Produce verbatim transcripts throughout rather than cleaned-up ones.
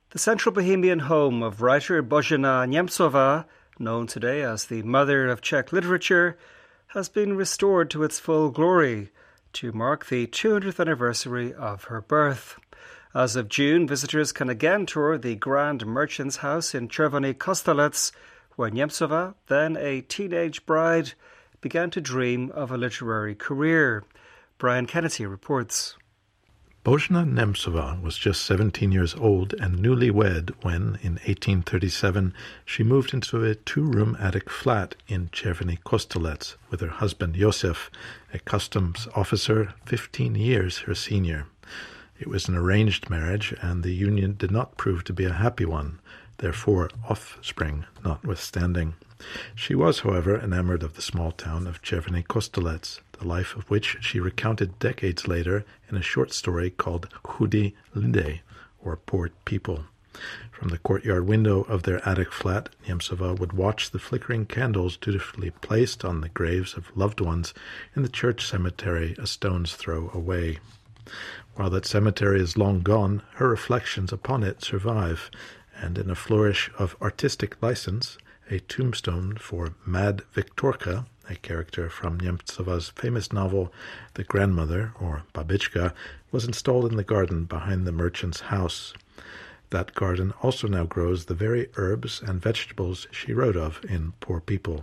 The central Bohemian home of writer Božena Němcová, known today as the mother of Czech literature, has been restored to its full glory to mark the two hundredth anniversary of her birth. As of June, visitors can again tour the Grand Merchant's House in Červený Kostelec, where Němcová, then a teenage bride, began to dream of a literary career. Brian Kennedy reports. Božena Němcová was just seventeen years old and newlywed when, in eighteen thirty-seven, she moved into a two-room attic flat in Červený Kostelec with her husband Josef, a customs officer fifteen years her senior. It was an arranged marriage, and the union did not prove to be a happy one, therefore offspring notwithstanding. She was, however, enamored of the small town of Červený Kostelec, the life of which she recounted decades later in a short story called Chudí lidé, or Poor People. From the courtyard window of their attic flat, Němcová would watch the flickering candles dutifully placed on the graves of loved ones in the church cemetery a stone's throw away. While that cemetery is long gone, her reflections upon it survive, and in a flourish of artistic license, a tombstone for Mad Viktorka, a character from Němcová's famous novel The Grandmother, or Babička, was installed in the garden behind the merchant's house. That garden also now grows the very herbs and vegetables she wrote of in Poor People.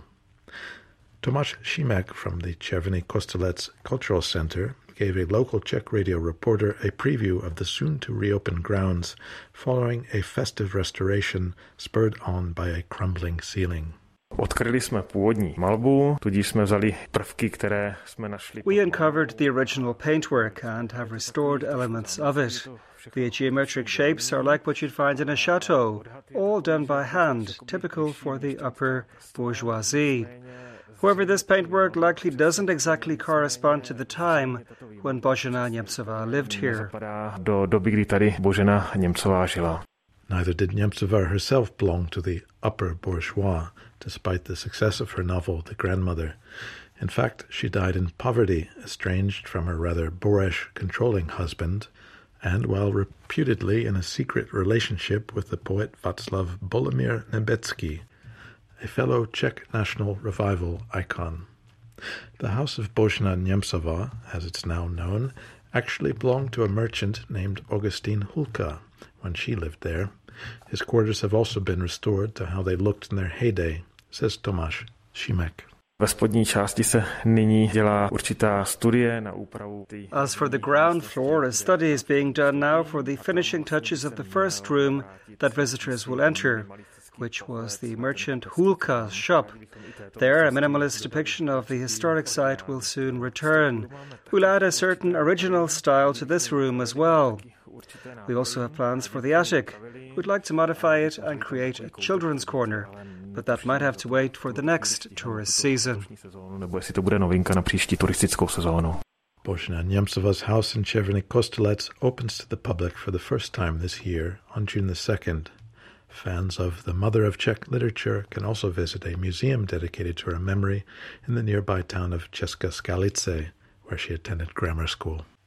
Tomáš Šimek from the Červený Kostelec Cultural Center gave a local Czech radio reporter a preview of the soon-to-reopen grounds following a festive restoration spurred on by a crumbling ceiling. Odkryli jsme původní malbu, tudíž jsme vzali prvky, které jsme našli. We uncovered the original paintwork and have restored elements of it. The geometric shapes are like what you'd find in a chateau, all done by hand, typical for the upper bourgeoisie. However, this paintwork likely doesn't exactly correspond to the time when Božena Němcová lived here. Do doby, kdy tady Božena Němcová žila. Neither did Němcová herself belong to the upper bourgeois, despite the success of her novel, The Grandmother. In fact, she died in poverty, estranged from her rather boorish, controlling husband, and while reputedly in a secret relationship with the poet Václav Bolomír Německý, a fellow Czech national revival icon. The house of Božena Němcová, as it's now known, actually belonged to a merchant named Augustin Hulka when she lived there. His quarters have also been restored to how they looked in their heyday, says Tomáš Šimek. Ve spodní části se nyní dělá určitá studie na úpravu. As for the ground floor, a study is being done now for the finishing touches of the first room that visitors will enter, which was the merchant Hulka's shop. There, a minimalist depiction of the historic site will soon return. We'll add a certain original style to this room as well. We also have plans for the attic. We'd like to modify it and create a children's corner, but that might have to wait for the next tourist season. Božena Němcová's house in Červený Kostelec opens to the public for the first time this year on June the second. Fans of the mother of Czech literature can also visit a museum dedicated to her memory in the nearby town of České Skalice, where she attended grammar school.